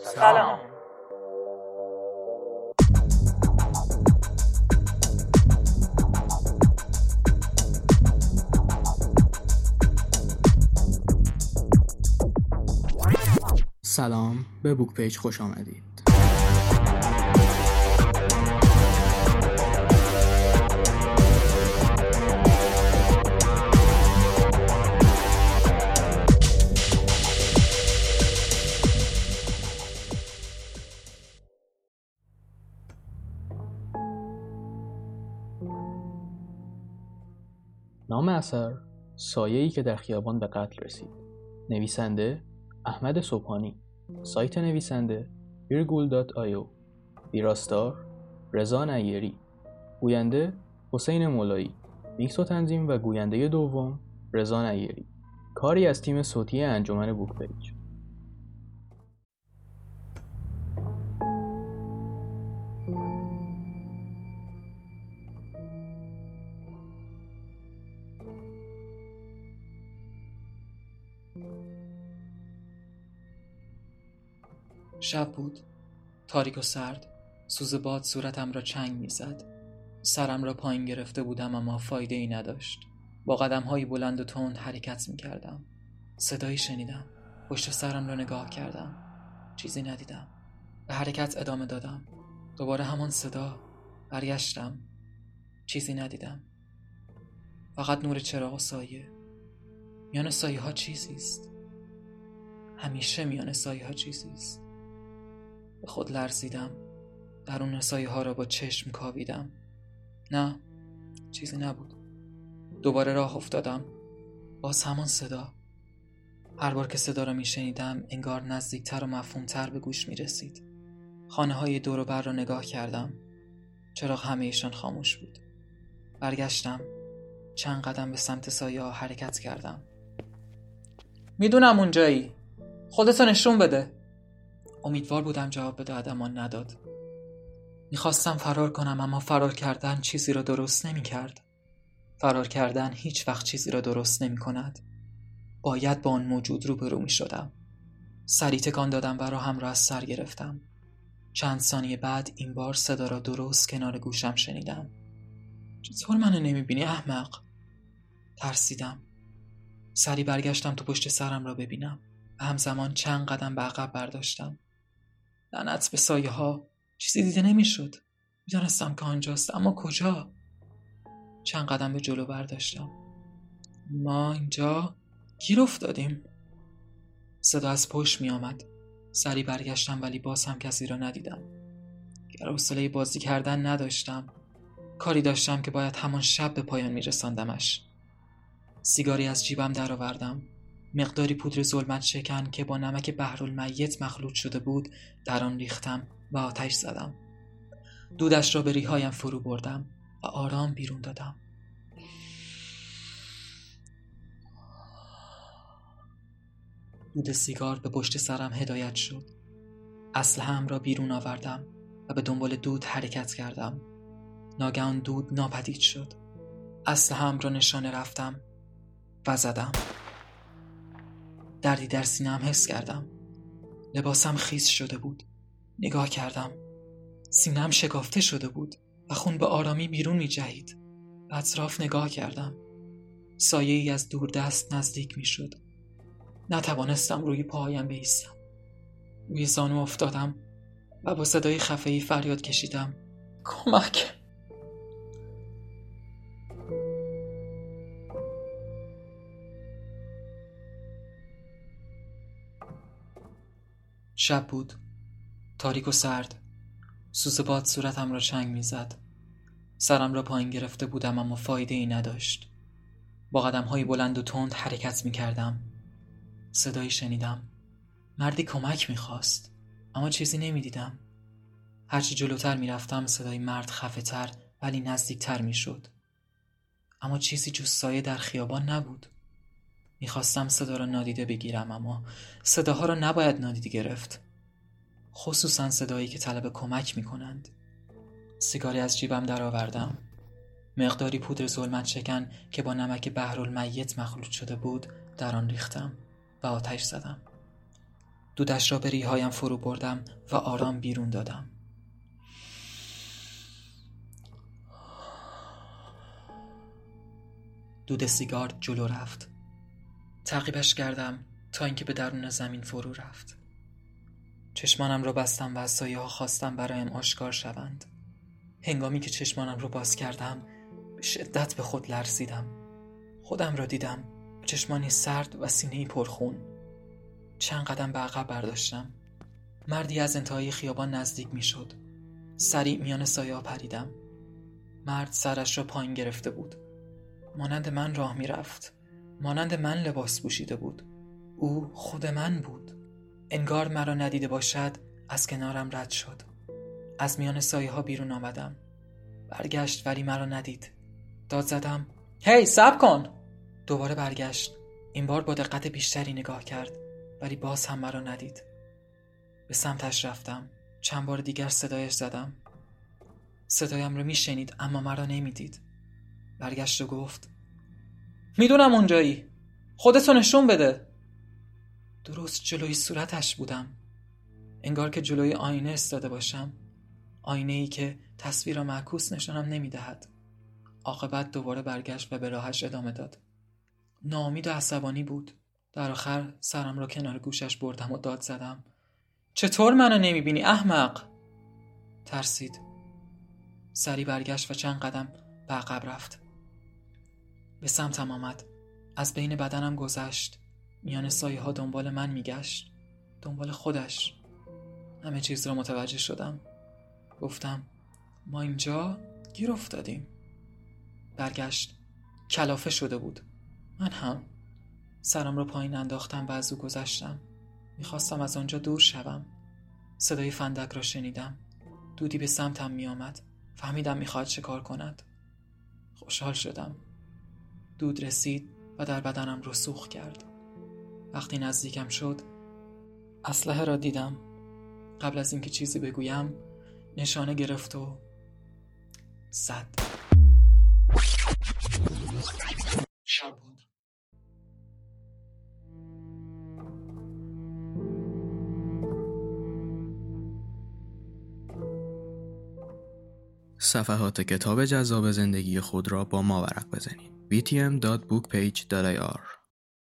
سلام. سلام، به بوک پیج خوش آمدید. نام اثر: سایه‌ای که در خیابان به قتل رسید. نویسنده: احمد صبحانی. سایت نویسنده: virgul.io. ویراستار: رضا نیری. گوینده: حسین مولایی. میکس و تنظیم و گوینده دوم: رضا نیری. کاری از تیم صوتی انجمن بوک پیج. شب بود، تاریک و سرد. سوز باد صورتم را چنگ می‌زد. سرم را پایین گرفته بودم اما فایده ای نداشت. با قدم‌های بلند و تند حرکت می‌کردم. صدایی شنیدم. پشت سرم را نگاه کردم. چیزی ندیدم. به حرکت ادامه دادم. دوباره همان صدا. برگشتم. چیزی ندیدم. فقط نور چراغ و سایه. میان سایه‌ها چیزی است. همیشه میان سایه‌ها چیزی است. به خود لرزیدم. درون سایه‌ها را با چشم کاویدم. نه، چیزی نبود. دوباره راه افتادم. باز همان صدا. هر بار که صدا را میشنیدم انگار نزدیکتر و مفهومتر به گوش میرسید. خانه‌های دور و بر را نگاه کردم. چراغ همه ایشان خاموش بود. برگشتم. چند قدم به سمت سایه‌ها حرکت کردم. میدونم اونجایی. خودتو نشون بده. امیدوار بودم جواب بده، اما نداد. میخواستم فرار کنم اما فرار کردن چیزی را درست نمی‌کرد. فرار کردن هیچ وقت چیزی را درست نمی‌کند. باید با آن موجود روبرو می‌شدم. سری تکان دادم و راهم را از سر گرفتم. چند ثانیه بعد این بار صدا را درست کنار گوشم شنیدم. چطور منو نمی‌بینی احمق؟ ترسیدم. سری برگشتم تو پشت سرم را ببینم و همزمان چند قدم به عقب برداشتم. لعنت به سایه‌ها. چیزی دیده نمی‌شد. می‌دانستم که آنجاست، اما کجا؟ چند قدم به جلو برداشتم. ما اینجا گیر افتادیم. صدا از پشت می آمد. سری برگشتم ولی باز هم کسی را ندیدم. حوصله بازی کردن نداشتم. کاری داشتم که باید همان شب به پایان می رساندمش. سیگاری از جیبم درآوردم. مقداری پودر ظلمت شکن که با نمک بحرالمیت مخلوط شده بود در آن ریختم و آتش زدم. دودش را به ریه‌هایم فرو بردم و آرام بیرون دادم. دود سیگار به پشت سرم هدایت شد. اسلحه‌ام را بیرون آوردم و به دنبال دود حرکت کردم. ناگهان دود ناپدید شد. اسلحه‌ام را نشانه رفتم و زدم. دردی در سینه‌ام حس کردم. لباسم خیس شده بود. نگاه کردم. سینه‌ام شکافته شده بود و خون به آرامی بیرون می جهید. به اطراف نگاه کردم. سایه‌ای از دور دست نزدیک می شد. نتوانستم روی پاهایم بایستم. روی زانو افتادم و با صدای خفه‌ای فریاد کشیدم: کمک! شب بود، تاریک و سرد. سوز باد صورتم را چنگ می‌زد. سرم را پایین گرفته بودم اما فایده ای نداشت. با قدم‌های بلند و تند حرکت می‌کردم. صدایی شنیدم. مردی کمک می‌خواست، اما چیزی نمی‌دیدم. هرچی جلوتر می‌رفتم صدای مرد خفه‌تر ولی نزدیکتر می‌شد. اما چیزی جز سایه در خیابان نبود. می‌خواستم صدا را نادیده بگیرم، اما صداها را نباید نادیده گرفت. خصوصا صدایی که طلب کمک می‌کنند. سیگاری از جیبم درآوردم. مقداری پودر ظلمت شکن که با نمک بحرالمیت مخلوط شده بود در آن ریختم و آتش زدم. دودش را به ریه‌هایم فرو بردم و آرام بیرون دادم. دود سیگار جلو رفت. تعقیبش کردم تا اینکه به درون زمین فرو رفت. چشمانم را بستم و از سایه‌ها خواستم برایم آشکار شوند. هنگامی که چشمانم را باز کردم به شدت به خود لرزیدم. خودم را دیدم، چشمانی سرد و سینه‌ای پرخون. چند قدم به عقب برداشتم. مردی از انتهای خیابان نزدیک می‌شد. سریع میان سایه‌ها پریدم. مرد سرش را پایین گرفته بود. مانند من راه می‌رفت. مانند من لباس پوشیده بود. او خود من بود. انگار مرا ندیده باشد از کنارم رد شد. از میان سایه‌ها بیرون آمدم. برگشت ولی مرا ندید. داد زدم: هی صبر کن! دوباره برگشت. این بار با دقت بیشتری نگاه کرد ولی باز هم مرا ندید. به سمتش رفتم. چند بار دیگر صدایش زدم. صدایم رو میشنید اما مرا نمیدید. برگشت و گفت: میدونم اونجایی، خودتو نشون بده. درست جلوی صورتش بودم. انگار که جلوی آینه ایستاده باشم. آینه‌ای که تصویر معکوس نشانم نمیدهد. عاقبت دوباره برگشت و به راهش ادامه داد. ناامید و عصبانی بود. در آخر سرم را کنار گوشش بردم و داد زدم: چطور منو نمیبینی احمق؟ ترسید. سری برگشت و چند قدم به عقب رفت. به سمتم آمد. از بین بدنم گذشت. میان سایه ها دنبال من میگشت. دنبال خودش. همه چیز را متوجه شدم. گفتم: ما اینجا گیر افتادیم. برگشت. کلافه شده بود. من هم. سرم را پایین انداختم و از او گذشتم. میخواستم از آنجا دور شوم. صدای فندک را شنیدم. دودی به سمتم می آمد. فهمیدم میخواد شکار کند. خوشحال شدم. دود رسید و در بدنم رسوخ کرد. وقتی نزدیکم شد اسلحه را دیدم. قبل از اینکه چیزی بگویم نشانه گرفت و زد. شب بود. صفحات کتاب جذاب زندگی خود را با ما ورق بزنید. btm.bookpage.ir